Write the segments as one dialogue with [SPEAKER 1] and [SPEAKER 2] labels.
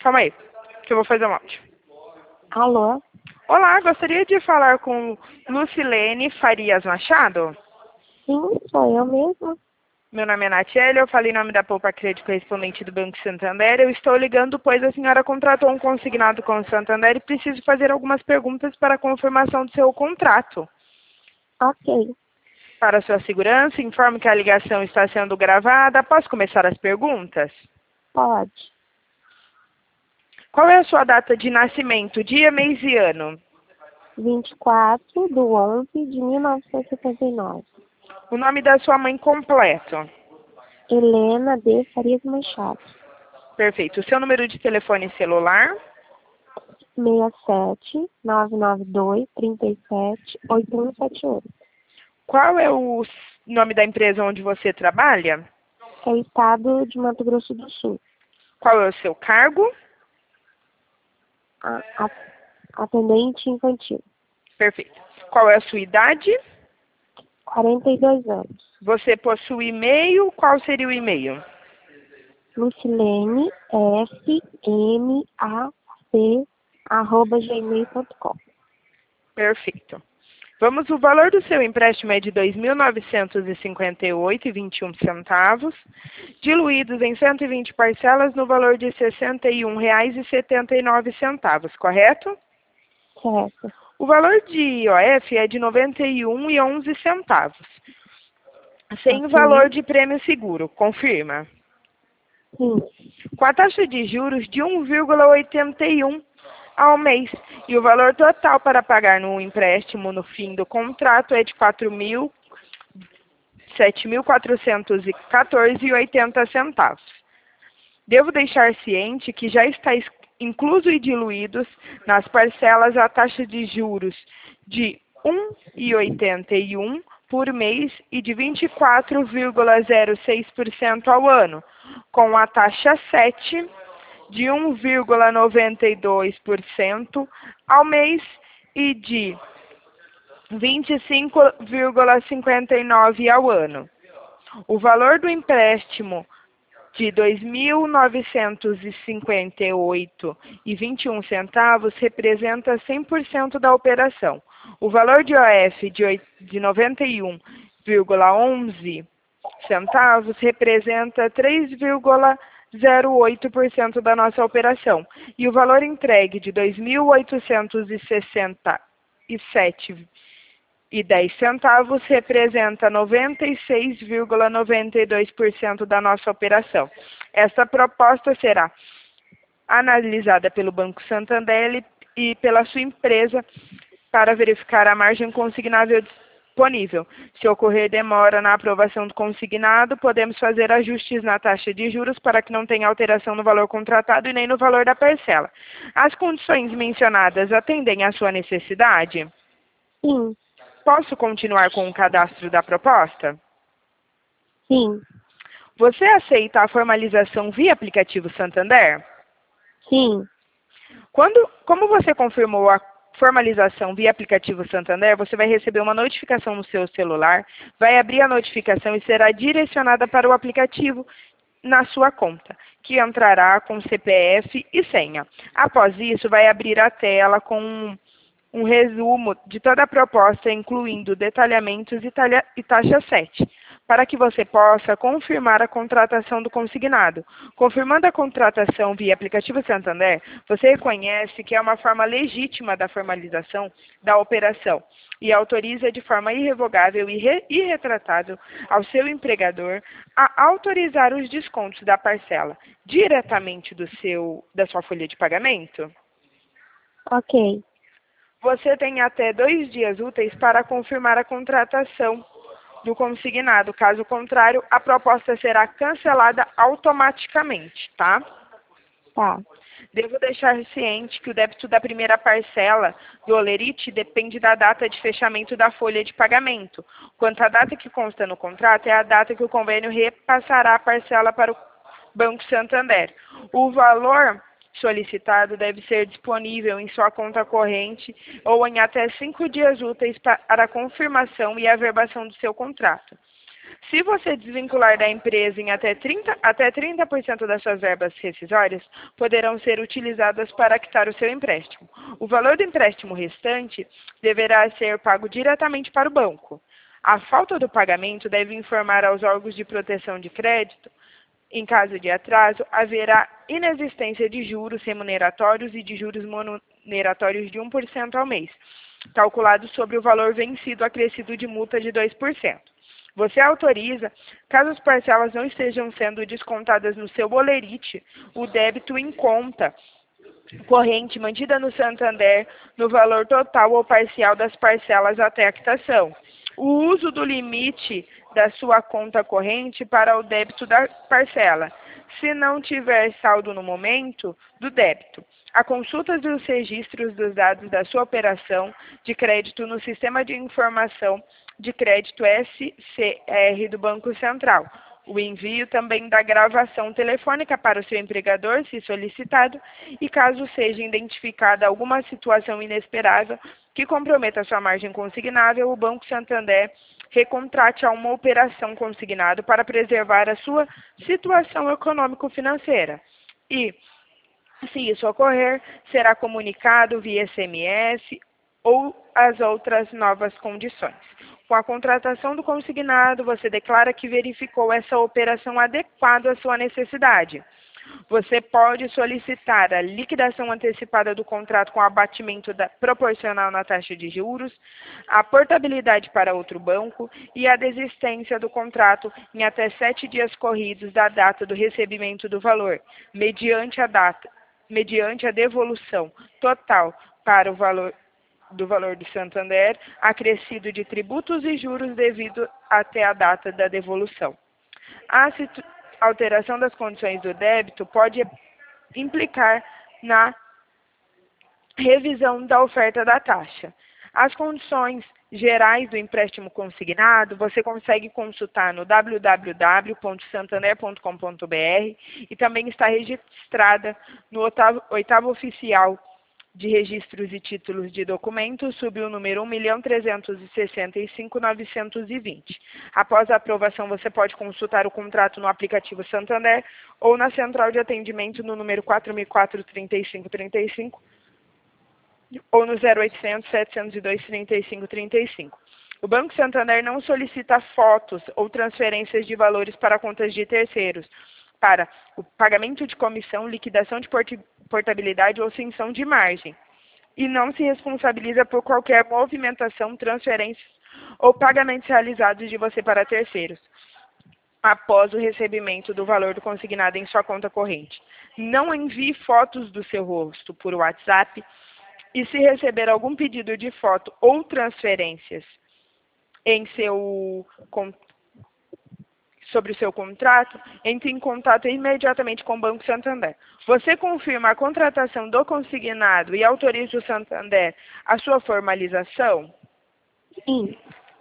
[SPEAKER 1] Calma aí, que eu vou fazer um áudio.
[SPEAKER 2] Alô?
[SPEAKER 1] Olá, gostaria de falar com Lucilene Farias Machado.
[SPEAKER 2] Sim, sou eu mesma.
[SPEAKER 1] Meu nome é Natiele, eu falei em nome da Poupa Crédito correspondente do Banco Santander. Eu estou ligando pois a senhora contratou um consignado com o Santander e preciso fazer algumas perguntas para a confirmação do seu contrato.
[SPEAKER 2] Ok,
[SPEAKER 1] Para sua segurança, informo que a ligação está sendo gravada. Posso começar as perguntas?
[SPEAKER 2] pode.
[SPEAKER 1] Qual é a sua data de nascimento, dia, mês e ano?
[SPEAKER 2] 24/11/1979.
[SPEAKER 1] O nome da sua mãe completo?
[SPEAKER 2] Helena D. Farias Machado.
[SPEAKER 1] Perfeito. O seu número de telefone celular?
[SPEAKER 2] 67-992-37-8178.
[SPEAKER 1] Qual é o nome da empresa onde você trabalha?
[SPEAKER 2] É o estado de Mato Grosso do Sul.
[SPEAKER 1] Qual é o seu cargo?
[SPEAKER 2] Atendente infantil.
[SPEAKER 1] Perfeito. Qual é a sua idade?
[SPEAKER 2] 42 anos.
[SPEAKER 1] Você possui e-mail? Qual seria o e-mail?
[SPEAKER 2] Lucilene FMAC @gmail.com.
[SPEAKER 1] Perfeito. Vamos, o valor do seu empréstimo é de R$ 2.958,21, diluídos em 120 parcelas no valor de R$ 61,79, correto?
[SPEAKER 2] Certo.
[SPEAKER 1] O valor de IOF é de R$ 91,11, sem
[SPEAKER 2] Ok.
[SPEAKER 1] valor de prêmio seguro, confirma.
[SPEAKER 2] Sim.
[SPEAKER 1] Com a taxa de juros de 1,81 ao mês. E o valor total para pagar no empréstimo no fim do contrato é de R$ 7.414,80. Devo deixar ciente que já está incluso e diluídos nas parcelas a taxa de juros de 1,81 por mês e de 24,06% ao ano, com a taxa 7 de 1,92% ao mês e de 25,59% ao ano. O valor do empréstimo de R$ 2.958,21 representa 100% da operação. O valor de OF de R$ 91,11 representa 3,08% da nossa operação. E o valor entregue de R$ 2.867,10 representa 96,92% da nossa operação. Esta proposta será analisada pelo Banco Santander e pela sua empresa para verificar a margem consignável disponível. Se ocorrer demora na aprovação do consignado, podemos fazer ajustes na taxa de juros para que não tenha alteração no valor contratado e nem no valor da parcela. As condições mencionadas atendem à sua necessidade?
[SPEAKER 2] Sim.
[SPEAKER 1] Posso continuar com o cadastro da proposta?
[SPEAKER 2] Sim.
[SPEAKER 1] Você aceita a formalização via aplicativo Santander?
[SPEAKER 2] Sim.
[SPEAKER 1] Como você confirmou a formalização via aplicativo Santander, você vai receber uma notificação no seu celular, vai abrir a notificação e será direcionada para o aplicativo na sua conta, que entrará com CPF e senha. Após isso, vai abrir a tela com um resumo de toda a proposta, incluindo detalhamentos e taxa 7, para que você possa confirmar a contratação do consignado. Confirmando a contratação via aplicativo Santander, você reconhece que é uma forma legítima da formalização da operação e autoriza de forma irrevogável e irretratável ao seu empregador a autorizar os descontos da parcela diretamente da sua folha de pagamento?
[SPEAKER 2] Ok.
[SPEAKER 1] Você tem até 2 dias úteis para confirmar a contratação do consignado. Caso contrário, a proposta será cancelada automaticamente, tá?
[SPEAKER 2] Tá.
[SPEAKER 1] Devo deixar ciente que o débito da primeira parcela do Olerite depende da data de fechamento da folha de pagamento. Quanto à data que consta no contrato, é a data que o convênio repassará a parcela para o Banco Santander. O valor solicitado deve ser disponível em sua conta corrente ou em até 5 dias úteis para a confirmação e averbação do seu contrato. Se você desvincular da empresa em até 30% das suas verbas rescisórias, poderão ser utilizadas para quitar o seu empréstimo. O valor do empréstimo restante deverá ser pago diretamente para o banco. A falta do pagamento deve informar aos órgãos de proteção de crédito. Em caso de atraso, haverá inexistência de juros remuneratórios e de juros moneratórios de 1% ao mês, calculado sobre o valor vencido acrescido de multa de 2%. Você autoriza, caso as parcelas não estejam sendo descontadas no seu bolerite, o débito em conta corrente mantida no Santander no valor total ou parcial das parcelas até a quitação. O uso do limite da sua conta corrente para o débito da parcela, se não tiver saldo no momento do débito. A consulta dos registros dos dados da sua operação de crédito no Sistema de Informação de Crédito SCR do Banco Central. O envio também da gravação telefônica para o seu empregador, se solicitado, e caso seja identificada alguma situação inesperada que comprometa a sua margem consignável, o Banco Santander recontrate a uma operação consignado para preservar a sua situação econômico-financeira. E, se isso ocorrer, será comunicado via SMS ou as outras novas condições. Com a contratação do consignado, você declara que verificou essa operação adequada à sua necessidade. Você pode solicitar a liquidação antecipada do contrato com abatimento proporcional na taxa de juros, a portabilidade para outro banco e a desistência do contrato em até 7 dias corridos da data do recebimento do valor, mediante a devolução total para o valor do Santander, acrescido de tributos e juros devido até a data da devolução. A alteração das condições do débito pode implicar na revisão da oferta da taxa. As condições gerais do empréstimo consignado você consegue consultar no www.santander.com.br e também está registrada no oitavo oficial de registros e títulos de documentos, sob o número 1.365.920. Após a aprovação, você pode consultar o contrato no aplicativo Santander ou na central de atendimento no número 4004-3535 ou no 0800 702 3535. O Banco Santander não solicita fotos ou transferências de valores para contas de terceiros, para o pagamento de comissão, liquidação de portabilidade ou extinção de margem, e não se responsabiliza por qualquer movimentação, transferências ou pagamentos realizados de você para terceiros, após o recebimento do valor do consignado em sua conta corrente. Não envie fotos do seu rosto por WhatsApp e, se receber algum pedido de foto ou transferências sobre o seu contrato, entre em contato imediatamente com o Banco Santander. Você confirma a contratação do consignado e autoriza o Santander a sua formalização?
[SPEAKER 2] Sim.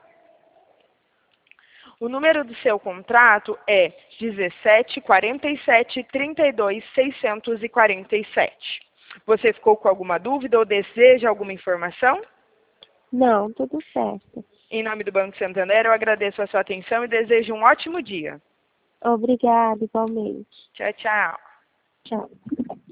[SPEAKER 1] O número do seu contrato é 17 47 32 647. Você ficou com alguma dúvida ou deseja alguma informação?
[SPEAKER 2] Não, tudo certo.
[SPEAKER 1] Em nome do Banco Santander, eu agradeço a sua atenção e desejo um ótimo dia.
[SPEAKER 2] Obrigada, igualmente.
[SPEAKER 1] Tchau, tchau.
[SPEAKER 2] Tchau.